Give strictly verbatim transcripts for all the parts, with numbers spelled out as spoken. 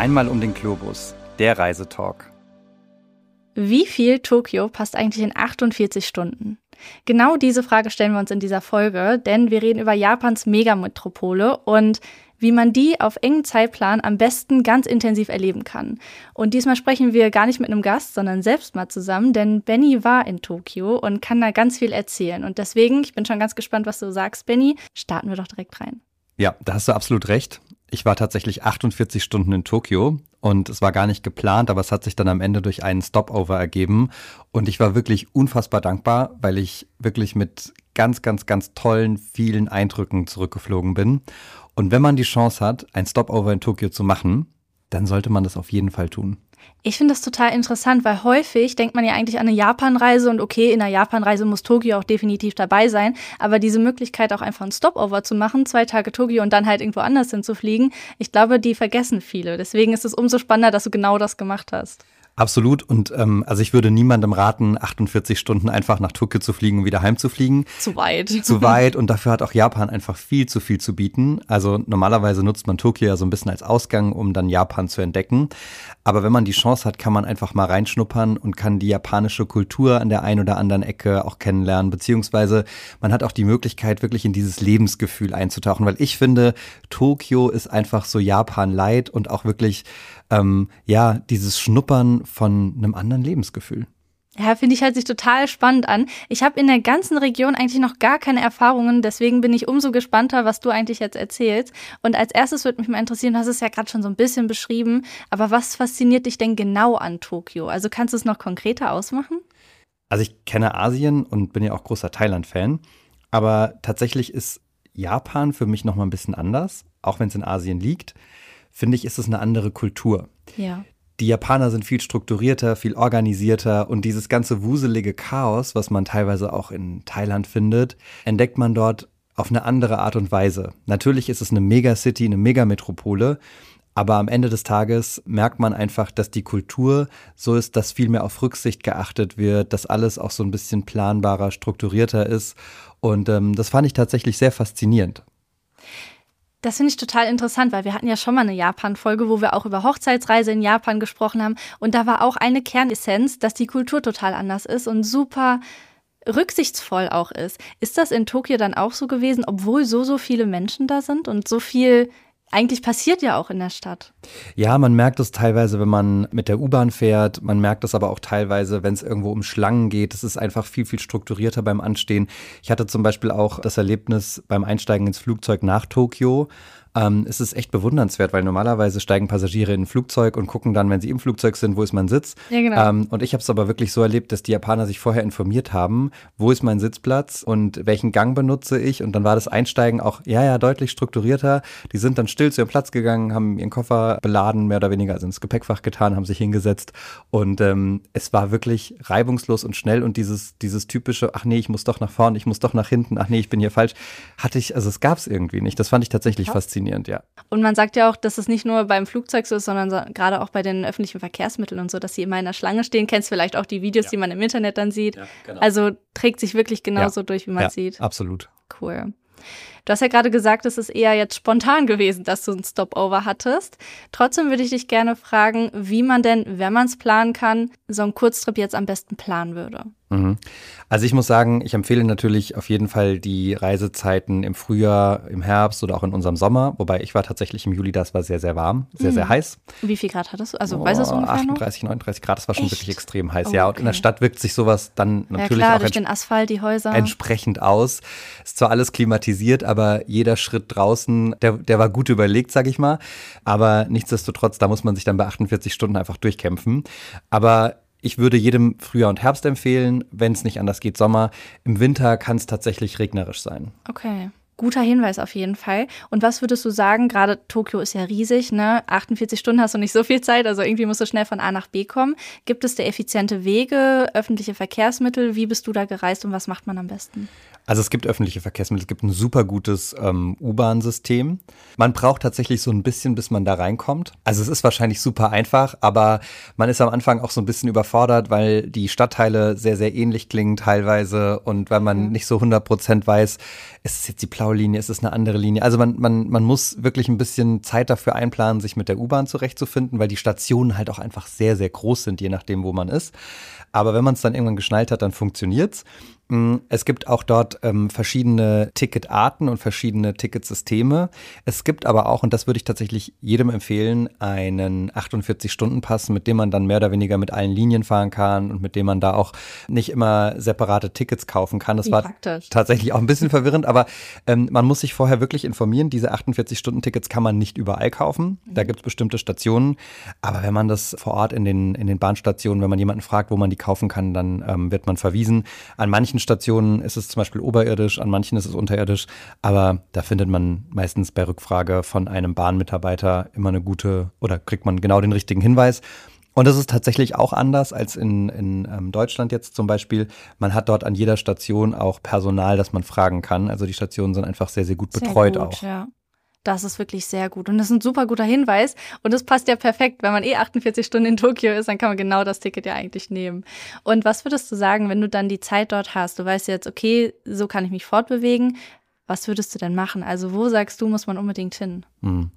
Einmal um den Globus, der Reisetalk. Wie viel Tokio passt eigentlich in achtundvierzig Stunden? Genau diese Frage stellen wir uns in dieser Folge, denn wir reden über Japans Megametropole und wie man die auf engen Zeitplan am besten ganz intensiv erleben kann. Und diesmal sprechen wir gar nicht mit einem Gast, sondern selbst mal zusammen, denn Benny war in Tokio und kann da ganz viel erzählen. Und deswegen, ich bin schon ganz gespannt, was du sagst, Benny, starten wir doch direkt rein. Ja, da hast du absolut recht. Ich war tatsächlich achtundvierzig Stunden in Tokio und es war gar nicht geplant, aber es hat sich dann am Ende durch einen Stopover ergeben und ich war wirklich unfassbar dankbar, weil ich wirklich mit ganz, ganz, ganz tollen, vielen Eindrücken zurückgeflogen bin. Und wenn man die Chance hat, ein Stopover in Tokio zu machen, dann sollte man das auf jeden Fall tun. Ich finde das total interessant, weil häufig denkt man ja eigentlich an eine Japanreise und okay, in einer Japanreise muss Tokio auch definitiv dabei sein, aber diese Möglichkeit auch einfach ein Stopover zu machen, zwei Tage Tokio und dann halt irgendwo anders hinzufliegen, ich glaube, die vergessen viele. Deswegen ist es umso spannender, dass du genau das gemacht hast. Absolut und ähm, also ich würde niemandem raten, achtundvierzig Stunden einfach nach Tokio zu fliegen und wieder heimzufliegen. Zu weit. Zu weit und dafür hat auch Japan einfach viel zu viel zu bieten. Also normalerweise nutzt man Tokio ja so ein bisschen als Ausgang, um dann Japan zu entdecken. Aber wenn man die Chance hat, kann man einfach mal reinschnuppern und kann die japanische Kultur an der einen oder anderen Ecke auch kennenlernen. Beziehungsweise man hat auch die Möglichkeit, wirklich in dieses Lebensgefühl einzutauchen. Weil ich finde, Tokio ist einfach so Japan-light und auch wirklich, ähm, ja, dieses Schnuppern von einem anderen Lebensgefühl. Ja, finde ich, hört sich total spannend an. Ich habe in der ganzen Region eigentlich noch gar keine Erfahrungen, deswegen bin ich umso gespannter, was du eigentlich jetzt erzählst. Und als erstes würde mich mal interessieren, du hast es ja gerade schon so ein bisschen beschrieben, aber was fasziniert dich denn genau an Tokio? Also kannst du es noch konkreter ausmachen? Also ich kenne Asien und bin ja auch großer Thailand-Fan, aber tatsächlich ist Japan für mich noch mal ein bisschen anders, auch wenn es in Asien liegt. Finde ich, ist es eine andere Kultur. Ja. Die Japaner sind viel strukturierter, viel organisierter und dieses ganze wuselige Chaos, was man teilweise auch in Thailand findet, entdeckt man dort auf eine andere Art und Weise. Natürlich ist es eine Megacity, eine Megametropole, aber am Ende des Tages merkt man einfach, dass die Kultur so ist, dass viel mehr auf Rücksicht geachtet wird, dass alles auch so ein bisschen planbarer, strukturierter ist und ähm, das fand ich tatsächlich sehr faszinierend. Das finde ich total interessant, weil wir hatten ja schon mal eine Japan-Folge, wo wir auch über Hochzeitsreise in Japan gesprochen haben. Und da war auch eine Kernessenz, dass die Kultur total anders ist und super rücksichtsvoll auch ist. Ist das in Tokio dann auch so gewesen, obwohl so, so viele Menschen da sind und so viel eigentlich passiert ja auch in der Stadt? Ja, man merkt es teilweise, wenn man mit der U-Bahn fährt. Man merkt es aber auch teilweise, wenn es irgendwo um Schlangen geht. Es ist einfach viel, viel strukturierter beim Anstehen. Ich hatte zum Beispiel auch das Erlebnis beim Einsteigen ins Flugzeug nach Tokio. Ähm, es ist echt bewundernswert, weil normalerweise steigen Passagiere in ein Flugzeug und gucken dann, wenn sie im Flugzeug sind, wo ist mein Sitz. Ja, genau. Ähm, und ich habe es aber wirklich so erlebt, dass die Japaner sich vorher informiert haben, wo ist mein Sitzplatz und welchen Gang benutze ich. Und dann war das Einsteigen auch, ja, ja, deutlich strukturierter. Die sind dann still zu ihrem Platz gegangen, haben ihren Koffer beladen, mehr oder weniger, also ins Gepäckfach getan, haben sich hingesetzt. Und ähm, es war wirklich reibungslos und schnell und dieses, dieses typische, ach nee, ich muss doch nach vorne, ich muss doch nach hinten, ach nee, ich bin hier falsch, hatte ich, also es gab es irgendwie nicht. Das fand ich tatsächlich Ja. faszinierend. Ja. Und man sagt ja auch, dass es nicht nur beim Flugzeug so ist, sondern so, gerade auch bei den öffentlichen Verkehrsmitteln und so, dass sie immer in der Schlange stehen. Kennst vielleicht auch die Videos, Ja. die man im Internet dann sieht. Ja, genau. Also trägt sich wirklich genauso Ja. durch, wie man Ja, es sieht. absolut. Cool. Du hast ja gerade gesagt, es ist eher jetzt spontan gewesen, dass du ein Stopover hattest. Trotzdem würde ich dich gerne fragen, wie man denn, wenn man es planen kann, so einen Kurztrip jetzt am besten planen würde. Mhm. Also ich muss sagen, ich empfehle natürlich auf jeden Fall die Reisezeiten im Frühjahr, im Herbst oder auch in unserem Sommer. Wobei ich war tatsächlich im Juli, das war sehr, sehr warm, sehr, Mhm. sehr heiß. Wie viel Grad hattest du? Also Oh, weißt du es ungefähr noch? achtunddreißig, neununddreißig Grad, das war schon Echt? wirklich extrem heiß. Oh, Ja, und in der okay. Stadt wirkt sich sowas dann Ja natürlich klar, auch durch ents- den Asphalt, die Häuser. entsprechend aus. Ist zwar alles klimatisiert, aber jeder Schritt draußen, der, der war gut überlegt, sag ich mal. Aber nichtsdestotrotz, da muss man sich dann bei achtundvierzig Stunden einfach durchkämpfen. Aber ich würde jedem Frühjahr und Herbst empfehlen, wenn es nicht anders geht, Sommer. Im Winter kann es tatsächlich regnerisch sein. Okay. Guter Hinweis auf jeden Fall. Und was würdest du sagen, gerade Tokio ist ja riesig, ne? achtundvierzig Stunden hast du nicht so viel Zeit, also irgendwie musst du schnell von A nach B kommen. Gibt es da effiziente Wege, öffentliche Verkehrsmittel? Wie bist du da gereist und was macht man am besten? Also es gibt öffentliche Verkehrsmittel, es gibt ein super gutes ähm, U-Bahn-System. Man braucht tatsächlich so ein bisschen, bis man da reinkommt. Also es ist wahrscheinlich super einfach, aber man ist am Anfang auch so ein bisschen überfordert, weil die Stadtteile sehr, sehr ähnlich klingen teilweise und weil man mhm. nicht so hundert Prozent weiß, ist es jetzt die blaue Linie, ist es eine andere Linie. Also man, man, man muss wirklich ein bisschen Zeit dafür einplanen, sich mit der U-Bahn zurechtzufinden, weil die Stationen halt auch einfach sehr, sehr groß sind, je nachdem, wo man ist. Aber wenn man es dann irgendwann geschnallt hat, dann funktioniert's. Es gibt auch dort ähm, verschiedene Ticketarten und verschiedene Ticketsysteme. Es gibt aber auch, und das würde ich tatsächlich jedem empfehlen, einen achtundvierzig-Stunden-Pass, mit dem man dann mehr oder weniger mit allen Linien fahren kann und mit dem man da auch nicht immer separate Tickets kaufen kann. Das Wie war praktisch. Tatsächlich auch ein bisschen verwirrend, aber ähm, man muss sich vorher wirklich informieren. Diese achtundvierzig-Stunden-Tickets kann man nicht überall kaufen. Da gibt es bestimmte Stationen. Aber wenn man das vor Ort in den, in den Bahnstationen, wenn man jemanden fragt, wo man die kaufen kann, dann ähm, wird man verwiesen. An manchen Stationen ist es zum Beispiel oberirdisch, an manchen ist es unterirdisch, aber da findet man meistens bei Rückfrage von einem Bahnmitarbeiter immer eine gute oder kriegt man genau den richtigen Hinweis. Und das ist tatsächlich auch anders als in, in ähm, Deutschland jetzt zum Beispiel. Man hat dort an jeder Station auch Personal, das man fragen kann. Also die Stationen sind einfach sehr, sehr gut betreut sehr gut, auch. Ja. Das ist wirklich sehr gut. Und das ist ein super guter Hinweis. Und das passt ja perfekt. Wenn man eh achtundvierzig Stunden in Tokio ist, dann kann man genau das Ticket ja eigentlich nehmen. Und was würdest du sagen, wenn du dann die Zeit dort hast? Du weißt jetzt, okay, so kann ich mich fortbewegen. Was würdest du denn machen? Also wo sagst du, muss man unbedingt hin? Hm.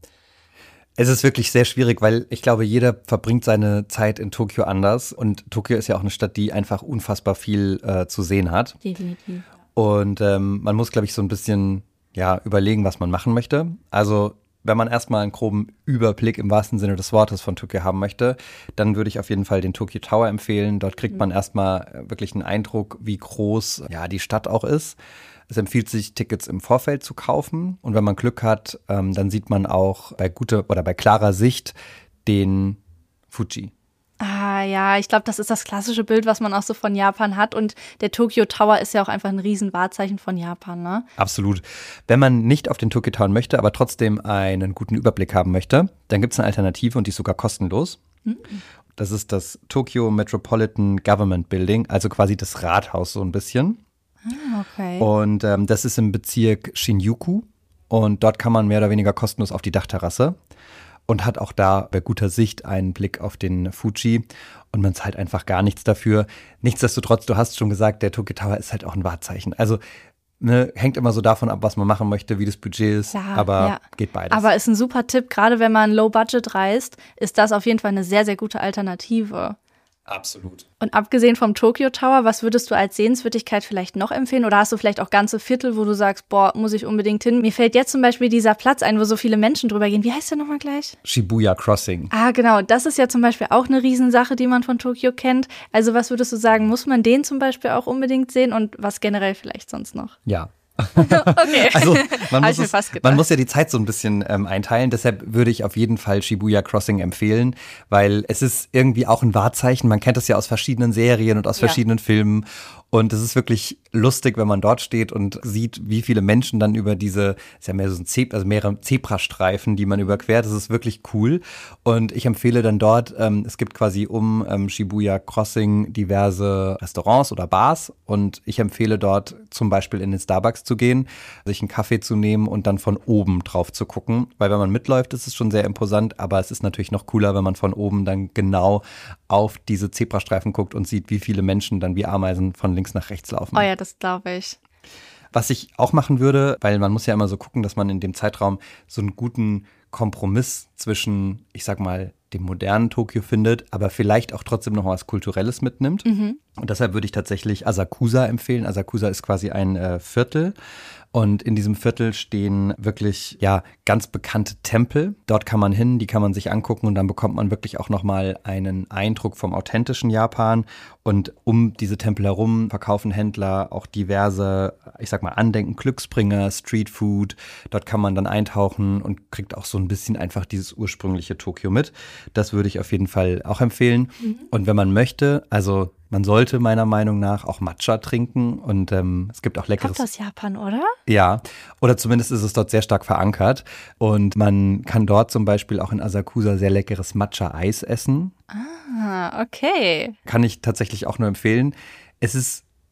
Es ist wirklich sehr schwierig, weil ich glaube, jeder verbringt seine Zeit in Tokio anders. Und Tokio ist ja auch eine Stadt, die einfach unfassbar viel äh, zu sehen hat. Definitiv. Und ähm, man muss, glaube ich, so ein bisschen ja, überlegen, was man machen möchte. Also wenn man erstmal einen groben Überblick im wahrsten Sinne des Wortes von Tokio haben möchte, dann würde ich auf jeden Fall den Tokyo Tower empfehlen. Dort kriegt man erstmal wirklich einen Eindruck, wie groß ja die Stadt auch ist. Es empfiehlt sich, Tickets im Vorfeld zu kaufen. Und wenn man Glück hat, ähm, dann sieht man auch bei guter oder bei klarer Sicht den Fuji. Ah ja, ich glaube, das ist das klassische Bild, was man auch so von Japan hat. Und der Tokyo Tower ist ja auch einfach ein riesen Wahrzeichen von Japan, ne? Absolut. Wenn man nicht auf den Tokyo Tower möchte, aber trotzdem einen guten Überblick haben möchte, dann gibt es eine Alternative und die ist sogar kostenlos. Mhm. Das ist das Tokyo Metropolitan Government Building, also quasi das Rathaus so ein bisschen. Ah, okay. Und ähm, das ist im Bezirk Shinjuku und dort kann man mehr oder weniger kostenlos auf die Dachterrasse. Und hat auch da bei guter Sicht einen Blick auf den Fuji und man zahlt einfach gar nichts dafür. Nichtsdestotrotz, du hast schon gesagt, der Tokyo Tower ist halt auch ein Wahrzeichen. Also ne, hängt immer so davon ab, was man machen möchte, wie das Budget ist, ja, aber ja. geht beides. Aber ist ein super Tipp, gerade wenn man Low Budget reist, ist das auf jeden Fall eine sehr, sehr gute Alternative. Absolut. Und abgesehen vom Tokyo Tower, was würdest du als Sehenswürdigkeit vielleicht noch empfehlen? Oder hast du vielleicht auch ganze Viertel, wo du sagst, boah, muss ich unbedingt hin? Mir fällt jetzt zum Beispiel dieser Platz ein, wo so viele Menschen drüber gehen. Wie heißt der nochmal gleich? Shibuya Crossing. Ah, genau. Das ist ja zum Beispiel auch eine Riesensache, die man von Tokio kennt. Also was würdest du sagen, muss man den zum Beispiel auch unbedingt sehen und was generell vielleicht sonst noch? Ja. Okay. Also man muss, mir es, fast gedacht. man muss ja die Zeit so ein bisschen ähm, einteilen. Deshalb würde ich auf jeden Fall Shibuya Crossing empfehlen, weil es ist irgendwie auch ein Wahrzeichen. Man kennt es ja aus verschiedenen Serien und aus Ja. verschiedenen Filmen. Und es ist wirklich lustig, wenn man dort steht und sieht, wie viele Menschen dann über diese, ist ja mehr so ein Ze- also mehrere Zebrastreifen, die man überquert. Das ist wirklich cool. Und ich empfehle dann dort, ähm, es gibt quasi um ähm, Shibuya Crossing diverse Restaurants oder Bars. Und ich empfehle dort zum Beispiel in den Starbucks zu gehen, sich einen Kaffee zu nehmen und dann von oben drauf zu gucken. Weil wenn man mitläuft, ist es schon sehr imposant. Aber es ist natürlich noch cooler, wenn man von oben dann genau auf diese Zebrastreifen guckt und sieht, wie viele Menschen dann wie Ameisen von links nach rechts laufen. Oh ja, das glaube ich. Was ich auch machen würde, weil man muss ja immer so gucken, dass man in dem Zeitraum so einen guten Kompromiss zwischen, ich sag mal, dem modernen Tokio findet, aber vielleicht auch trotzdem noch was Kulturelles mitnimmt. Mhm. Und deshalb würde ich tatsächlich Asakusa empfehlen. Asakusa ist quasi ein äh, Viertel. Und in diesem Viertel stehen wirklich, ja, ganz bekannte Tempel. Dort kann man hin, die kann man sich angucken und dann bekommt man wirklich auch nochmal einen Eindruck vom authentischen Japan. Und um diese Tempel herum verkaufen Händler auch diverse, ich sag mal, Andenken, Glücksbringer, Streetfood. Dort kann man dann eintauchen und kriegt auch so ein bisschen einfach dieses ursprüngliche Tokio mit. Das würde ich auf jeden Fall auch empfehlen. Mhm. Und wenn man möchte, also man sollte meiner Meinung nach auch Matcha trinken und ähm, es gibt auch leckeres. Kommt aus Japan, oder? Ja, oder zumindest ist es dort sehr stark verankert und man kann dort zum Beispiel auch in Asakusa sehr leckeres Matcha-Eis essen. Ah, okay. Kann ich tatsächlich auch nur empfehlen. Es ist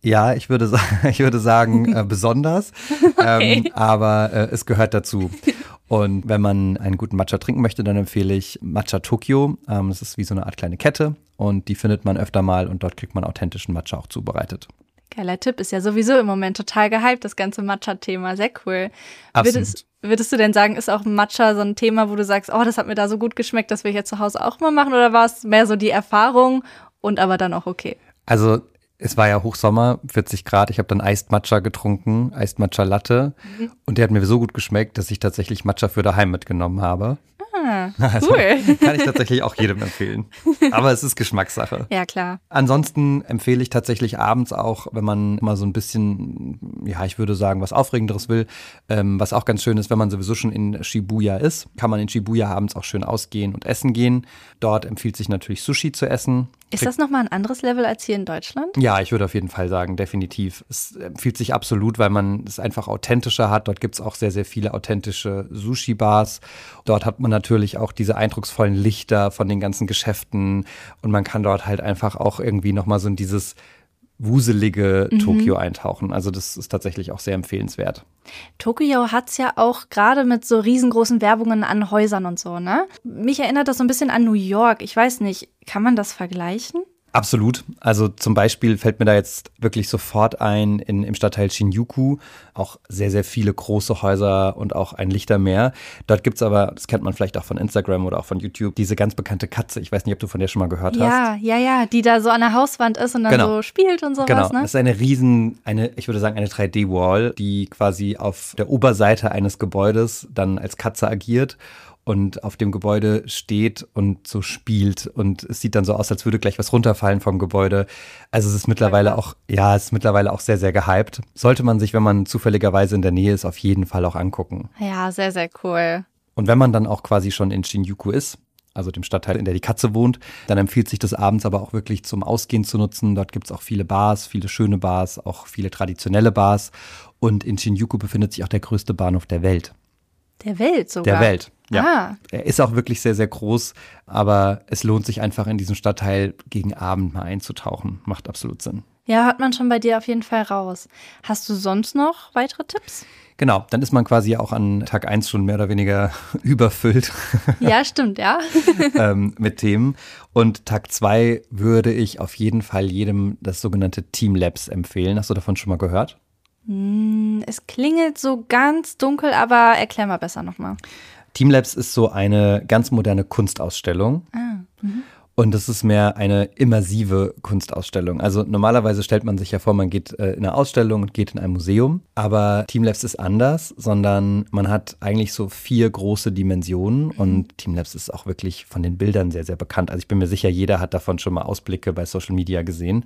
Ja, ich würde, ich würde sagen, äh, besonders, Okay. ähm, aber äh, es gehört dazu. Und wenn man einen guten Matcha trinken möchte, dann empfehle ich Matcha Tokyo. Ähm, das ist wie so eine Art kleine Kette und die findet man öfter mal und dort kriegt man authentischen Matcha auch zubereitet. Geiler Tipp, ist ja sowieso im Moment total gehypt, das ganze Matcha-Thema, sehr cool. Absolut. Würdest, würdest du denn sagen, ist auch Matcha so ein Thema, wo du sagst, oh, das hat mir da so gut geschmeckt, das will ich jetzt zu Hause auch mal machen, oder war es mehr so die Erfahrung und aber dann auch okay? Also es war ja Hochsommer, vierzig Grad. Ich habe dann Iced Matcha getrunken, Iced Matcha Latte. Mhm. Und der hat mir so gut geschmeckt, dass ich tatsächlich Matcha für daheim mitgenommen habe. Ah, also, cool. Kann ich tatsächlich auch jedem empfehlen. Aber es ist Geschmackssache. Ja, klar. Ansonsten empfehle ich tatsächlich abends auch, wenn man mal so ein bisschen, ja, ich würde sagen, was Aufregenderes will, ähm, was auch ganz schön ist, wenn man sowieso schon in Shibuya ist, kann man in Shibuya abends auch schön ausgehen und essen gehen. Dort empfiehlt sich natürlich Sushi zu essen. Ist das nochmal ein anderes Level als hier in Deutschland? Ja, ich würde auf jeden Fall sagen, definitiv. Es empfiehlt sich absolut, weil man es einfach authentischer hat. Dort gibt es auch sehr, sehr viele authentische Sushi-Bars. Dort hat man natürlich auch diese eindrucksvollen Lichter von den ganzen Geschäften und man kann dort halt einfach auch irgendwie nochmal so in dieses wuselige mhm. Tokio eintauchen. Also das ist tatsächlich auch sehr empfehlenswert. Tokio hat's ja auch gerade mit so riesengroßen Werbungen an Häusern und so, ne? Mich erinnert das so ein bisschen an New York. Ich weiß nicht, kann man das vergleichen? Absolut. Also zum Beispiel fällt mir da jetzt wirklich sofort ein, in, im Stadtteil Shinjuku auch sehr, sehr viele große Häuser und auch ein Lichtermeer. Dort gibt's aber, das kennt man vielleicht auch von Instagram oder auch von YouTube, diese ganz bekannte Katze. Ich weiß nicht, ob du von der schon mal gehört ja, hast. Ja, ja, ja, die da so an der Hauswand ist und dann genau. so spielt und sowas, genau. ne? Das ist eine riesen, eine, ich würde sagen, eine drei D-Wall, die quasi auf der Oberseite eines Gebäudes dann als Katze agiert und auf dem Gebäude steht und so spielt und es sieht dann so aus, als würde gleich was runterfallen vom Gebäude. Also es ist mittlerweile auch, ja, es ist mittlerweile auch sehr, sehr gehypt. Sollte man sich, wenn man zufälligerweise in der Nähe ist, auf jeden Fall auch angucken. Ja, sehr, sehr cool. Und wenn man dann auch quasi schon in Shinjuku ist, also dem Stadtteil, in der die Katze wohnt, dann empfiehlt sich das abends aber auch wirklich zum Ausgehen zu nutzen. Dort gibt es auch viele Bars, viele schöne Bars, auch viele traditionelle Bars. Und in Shinjuku befindet sich auch der größte Bahnhof der Welt. Der Welt sogar? Der Welt, ja. Ah. Er ist auch wirklich sehr, sehr groß, aber es lohnt sich einfach in diesen Stadtteil gegen Abend mal einzutauchen. Macht absolut Sinn. Ja, hört man schon bei dir auf jeden Fall raus. Hast du sonst noch weitere Tipps? Genau, dann ist man quasi auch an Tag eins schon mehr oder weniger überfüllt. Ja, stimmt, ja. ähm, mit Themen. Und Tag zwei würde ich auf jeden Fall jedem das sogenannte Team Labs empfehlen. Hast du davon schon mal gehört? Es klingelt so ganz dunkel, aber erklär mal besser nochmal. Team Labs ist so eine ganz moderne Kunstausstellung. Ah, mhm. Und das ist mehr eine immersive Kunstausstellung. Also normalerweise stellt man sich ja vor, man geht äh, in eine Ausstellung und geht in ein Museum. Aber Team Labs ist anders, sondern man hat eigentlich so vier große Dimensionen. Und Team Labs ist auch wirklich von den Bildern sehr, sehr bekannt. Also ich bin mir sicher, jeder hat davon schon mal Ausblicke bei Social Media gesehen.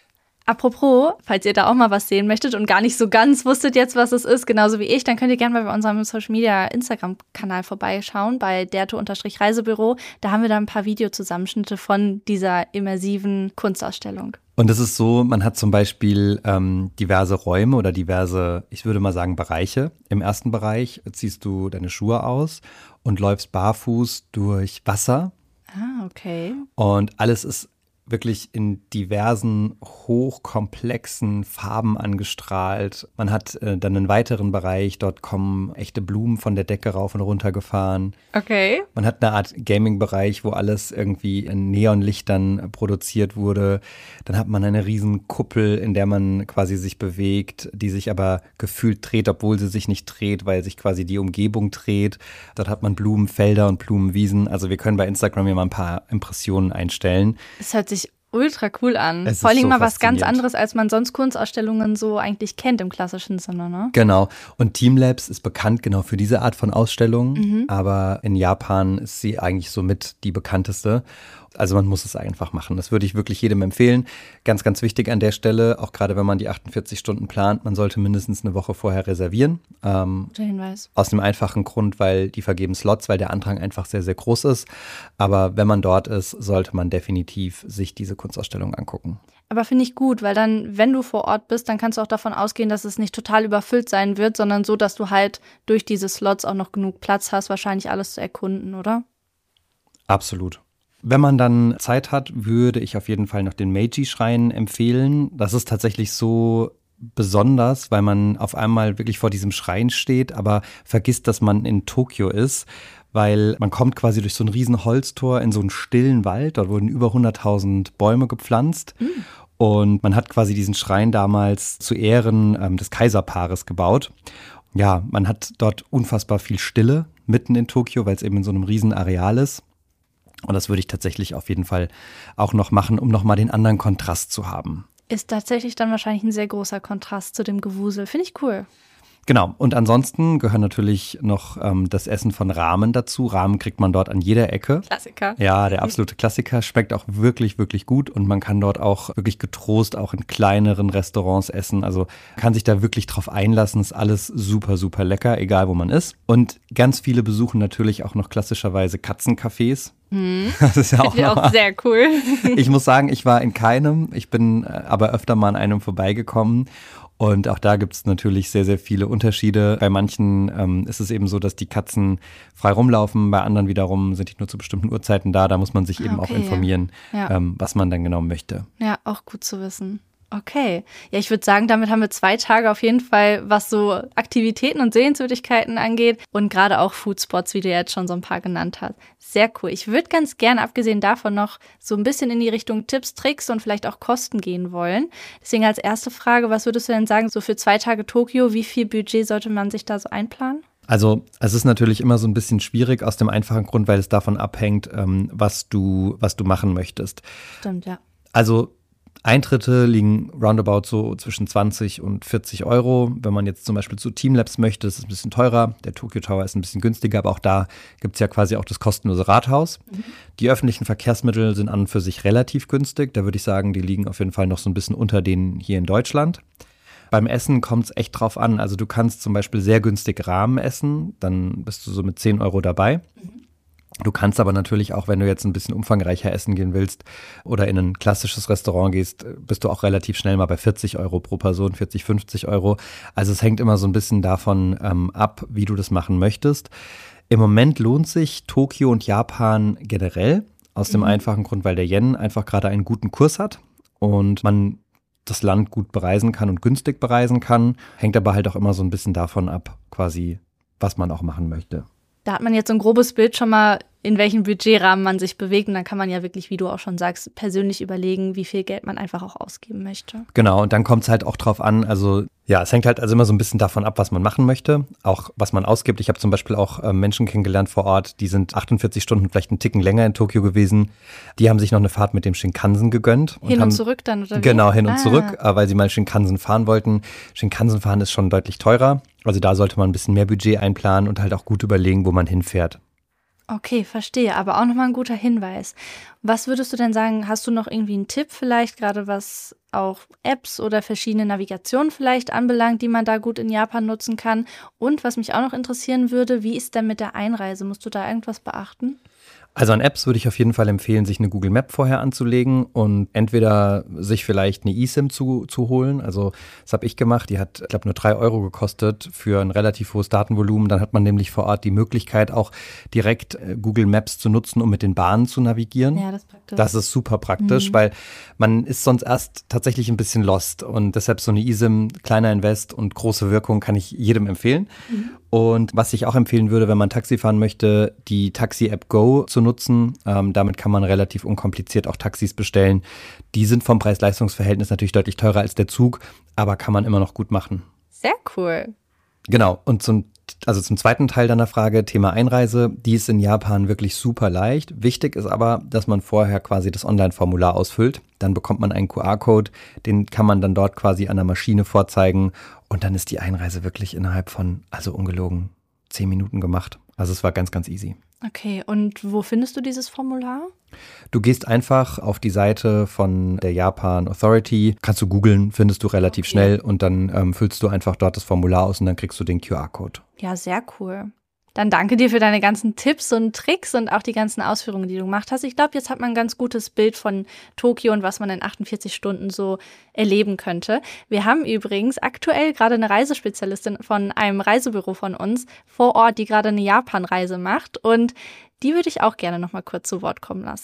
Apropos, falls ihr da auch mal was sehen möchtet und gar nicht so ganz wusstet jetzt, was es ist, genauso wie ich, dann könnt ihr gerne mal bei unserem Social-Media-Instagram-Kanal vorbeischauen, bei derto-reisebüro. Da haben wir da ein paar Videozusammenschnitte von dieser immersiven Kunstausstellung. Und es ist so, man hat zum Beispiel ähm, diverse Räume oder diverse, ich würde mal sagen, Bereiche. Im ersten Bereich ziehst du deine Schuhe aus und läufst barfuß durch Wasser. Ah, okay. Und alles ist wirklich in diversen, hochkomplexen Farben angestrahlt. Man hat äh, dann einen weiteren Bereich, dort kommen echte Blumen von der Decke rauf und runter gefahren. Okay. Man hat eine Art Gaming-Bereich, wo alles irgendwie in Neonlichtern produziert wurde. Dann hat man eine riesen Kuppel, in der man quasi sich bewegt, die sich aber gefühlt dreht, obwohl sie sich nicht dreht, weil sich quasi die Umgebung dreht. Dort hat man Blumenfelder und Blumenwiesen. Also wir können bei Instagram hier mal ein paar Impressionen einstellen. Es hört sich ultra cool an. Es Vor allem so mal was ganz faszinierend. anderes, als man sonst Kunstausstellungen so eigentlich kennt im klassischen Sinne, ne? Genau. Und Team Labs ist bekannt genau für diese Art von Ausstellungen, Mhm. aber in Japan ist sie eigentlich somit die bekannteste. Also man muss es einfach machen. Das würde ich wirklich jedem empfehlen. Ganz, ganz wichtig an der Stelle, auch gerade wenn man die achtundvierzig Stunden plant, man sollte mindestens eine Woche vorher reservieren. Ähm, Guter Hinweis. aus dem einfachen Grund, weil die vergeben Slots, weil der Andrang einfach sehr, sehr groß ist. Aber wenn man dort ist, sollte man definitiv sich diese Kunstausstellung angucken. Aber finde ich gut, weil dann, wenn du vor Ort bist, dann kannst du auch davon ausgehen, dass es nicht total überfüllt sein wird, sondern so, dass du halt durch diese Slots auch noch genug Platz hast, wahrscheinlich alles zu erkunden, oder? Absolut. Wenn man dann Zeit hat, würde ich auf jeden Fall noch den Meiji-Schrein empfehlen. Das ist tatsächlich so besonders, weil man auf einmal wirklich vor diesem Schrein steht, aber vergisst, dass man in Tokio ist, weil man kommt quasi durch so ein riesen Holztor in so einen stillen Wald. Dort wurden über hunderttausend Bäume gepflanzt. Mhm. Und man hat quasi diesen Schrein damals zu Ehren ähm, des Kaiserpaares gebaut. Ja, man hat dort unfassbar viel Stille mitten in Tokio, weil es eben in so einem riesen Areal ist. Und das würde ich tatsächlich auf jeden Fall auch noch machen, um nochmal den anderen Kontrast zu haben. Ist tatsächlich dann wahrscheinlich ein sehr großer Kontrast zu dem Gewusel. Finde ich cool. Genau. Und ansonsten gehört natürlich noch ähm, das Essen von Ramen dazu. Ramen kriegt man dort an jeder Ecke. Klassiker. Ja, der absolute Klassiker. Schmeckt auch wirklich, wirklich gut. Und man kann dort auch wirklich getrost auch in kleineren Restaurants essen. Also kann sich da wirklich drauf einlassen. Ist alles super, super lecker, egal wo man ist. Und ganz viele besuchen natürlich auch noch klassischerweise Katzencafés. Hm. Das ist ja auch, auch sehr cool. Ich muss sagen, ich war in keinem. Ich bin aber öfter mal an einem vorbeigekommen. Und auch da gibt es natürlich sehr, sehr viele Unterschiede. Bei manchen ähm, ist es eben so, dass die Katzen frei rumlaufen. Bei anderen wiederum sind die nur zu bestimmten Uhrzeiten da. Da muss man sich eben okay, auch informieren, ja. Ja. Ähm, was man dann genau möchte. Ja, auch gut zu wissen. Okay. Ja, ich würde sagen, damit haben wir zwei Tage auf jeden Fall, was so Aktivitäten und Sehenswürdigkeiten angeht und gerade auch Foodspots, wie du jetzt schon so ein paar genannt hast. Sehr cool. Ich würde ganz gerne, abgesehen davon, noch so ein bisschen in die Richtung Tipps, Tricks und vielleicht auch Kosten gehen wollen. Deswegen als erste Frage, was würdest du denn sagen, so für zwei Tage Tokio, wie viel Budget sollte man sich da so einplanen? Also es ist natürlich immer so ein bisschen schwierig aus dem einfachen Grund, weil es davon abhängt, ähm, was du, was du machen möchtest. Stimmt, ja. Also Eintritte liegen roundabout so zwischen zwanzig und vierzig Euro. Wenn man jetzt zum Beispiel zu Teamlabs möchte, ist es ein bisschen teurer. Der Tokyo Tower ist ein bisschen günstiger, aber auch da gibt es ja quasi auch das kostenlose Rathaus. Mhm. Die öffentlichen Verkehrsmittel sind an und für sich relativ günstig. Da würde ich sagen, die liegen auf jeden Fall noch so ein bisschen unter denen hier in Deutschland. Beim Essen kommt es echt drauf an. Also du kannst zum Beispiel sehr günstig Ramen essen, dann bist du so mit zehn Euro dabei. Mhm. Du kannst aber natürlich auch, wenn du jetzt ein bisschen umfangreicher essen gehen willst oder in ein klassisches Restaurant gehst, bist du auch relativ schnell mal bei vierzig Euro pro Person, vierzig, fünfzig Euro. Also es hängt immer so ein bisschen davon ähm, ab, wie du das machen möchtest. Im Moment lohnt sich Tokio und Japan generell, aus dem mhm. einfachen Grund, weil der Yen einfach gerade einen guten Kurs hat und man das Land gut bereisen kann und günstig bereisen kann. Hängt aber halt auch immer so ein bisschen davon ab, quasi, was man auch machen möchte. Da hat man jetzt so ein grobes Bild schon mal, in welchem Budgetrahmen man sich bewegt. Und dann kann man ja wirklich, wie du auch schon sagst, persönlich überlegen, wie viel Geld man einfach auch ausgeben möchte. Genau, und dann kommt es halt auch drauf an, also ja, es hängt halt also immer so ein bisschen davon ab, was man machen möchte, auch was man ausgibt. Ich habe zum Beispiel auch äh, Menschen kennengelernt vor Ort, die sind achtundvierzig Stunden, vielleicht einen Ticken länger in Tokio gewesen. Die haben sich noch eine Fahrt mit dem Shinkansen gegönnt. Und hin haben, und zurück dann, oder wie? Genau, hin und ah. zurück, äh, weil sie mal Shinkansen fahren wollten. Shinkansen fahren ist schon deutlich teurer. Also da sollte man ein bisschen mehr Budget einplanen und halt auch gut überlegen, wo man hinfährt. Okay, verstehe, aber auch nochmal ein guter Hinweis. Was würdest du denn sagen, hast du noch irgendwie einen Tipp vielleicht, gerade was auch Apps oder verschiedene Navigationen vielleicht anbelangt, die man da gut in Japan nutzen kann? Und was mich auch noch interessieren würde, wie ist denn mit der Einreise? Musst du da irgendwas beachten? Also an Apps würde ich auf jeden Fall empfehlen, sich eine Google Map vorher anzulegen und entweder sich vielleicht eine eSIM zu, zu holen. Also das habe ich gemacht, die hat, ich glaube, nur drei Euro gekostet für ein relativ hohes Datenvolumen. Dann hat man nämlich vor Ort die Möglichkeit, auch direkt Google Maps zu nutzen, um mit den Bahnen zu navigieren. Ja, das ist praktisch. Das ist super praktisch, mhm. weil man ist sonst erst tatsächlich ein bisschen lost. Und deshalb so eine eSIM, kleiner Invest und große Wirkung kann ich jedem empfehlen. Mhm. Und was ich auch empfehlen würde, wenn man Taxi fahren möchte, die Taxi-App Go zu nutzen. Ähm, damit kann man relativ unkompliziert auch Taxis bestellen. Die sind vom Preis-Leistungs-Verhältnis natürlich deutlich teurer als der Zug, aber kann man immer noch gut machen. Sehr cool. Genau. Und zum, also zum zweiten Teil deiner Frage, Thema Einreise, die ist in Japan wirklich super leicht. Wichtig ist aber, dass man vorher quasi das Online-Formular ausfüllt. Dann bekommt man einen Q R-Code, den kann man dann dort quasi an der Maschine vorzeigen und dann ist die Einreise wirklich innerhalb von, also ungelogen, zehn Minuten gemacht. Also es war ganz, ganz easy. Okay, und wo findest du dieses Formular? Du gehst einfach auf die Seite von der Japan Authority, kannst du googeln, findest du relativ okay. schnell und dann ähm, füllst du einfach dort das Formular aus und dann kriegst du den Q R-Code. Ja, sehr cool. Dann danke dir für deine ganzen Tipps und Tricks und auch die ganzen Ausführungen, die du gemacht hast. Ich glaube, jetzt hat man ein ganz gutes Bild von Tokio und was man in achtundvierzig Stunden so erleben könnte. Wir haben übrigens aktuell gerade eine Reisespezialistin von einem Reisebüro von uns vor Ort, die gerade eine Japan-Reise macht und die würde ich auch gerne noch mal kurz zu Wort kommen lassen.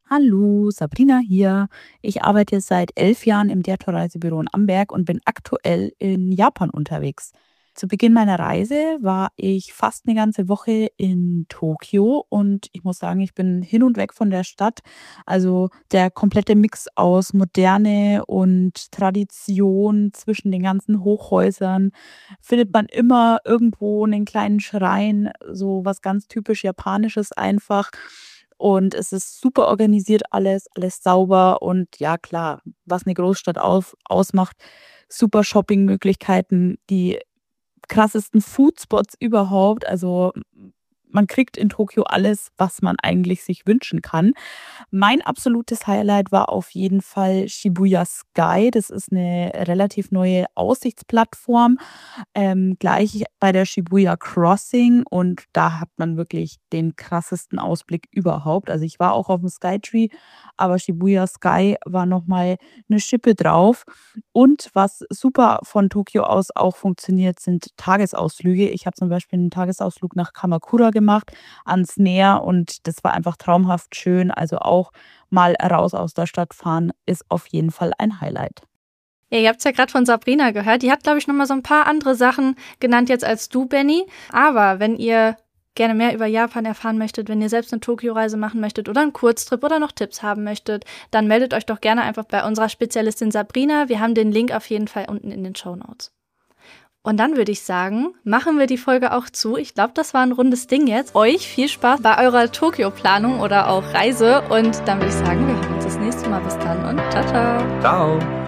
Hallo, Sabrina hier. Ich arbeite seit elf Jahren im Diator-Reisebüro in Amberg und bin aktuell in Japan unterwegs. Zu Beginn meiner Reise war ich fast eine ganze Woche in Tokio und ich muss sagen, ich bin hin und weg von der Stadt. Also der komplette Mix aus Moderne und Tradition zwischen den ganzen Hochhäusern findet man immer irgendwo einen kleinen Schrein, so was ganz typisch Japanisches einfach. Und es ist super organisiert alles, alles sauber und ja klar, was eine Großstadt auf, ausmacht, super Shoppingmöglichkeiten, die krassesten Foodspots überhaupt. Also man kriegt in Tokio alles, was man eigentlich sich wünschen kann. Mein absolutes Highlight war auf jeden Fall Shibuya Sky. Das ist eine relativ neue Aussichtsplattform, ähm, gleich bei der Shibuya Crossing. Und da hat man wirklich den krassesten Ausblick überhaupt. Also ich war auch auf dem Skytree, aber Shibuya Sky war nochmal eine Schippe drauf. Und was super von Tokio aus auch funktioniert, sind Tagesausflüge. Ich habe zum Beispiel einen Tagesausflug nach Kamakura gemacht, ans Meer, und das war einfach traumhaft schön. Also auch mal raus aus der Stadt fahren ist auf jeden Fall ein Highlight. Ja, ihr habt es ja gerade von Sabrina gehört. Die hat, glaube ich, nochmal so ein paar andere Sachen genannt jetzt als du, Benny. Aber wenn ihr gerne mehr über Japan erfahren möchtet, wenn ihr selbst eine Tokio-Reise machen möchtet oder einen Kurztrip oder noch Tipps haben möchtet, dann meldet euch doch gerne einfach bei unserer Spezialistin Sabrina. Wir haben den Link auf jeden Fall unten in den Shownotes. Und dann würde ich sagen, machen wir die Folge auch zu. Ich glaube, das war ein rundes Ding jetzt. Euch viel Spaß bei eurer Tokio-Planung oder auch Reise. Und dann würde ich sagen, wir hören uns das nächste Mal. Bis dann und ciao, ciao. Ciao.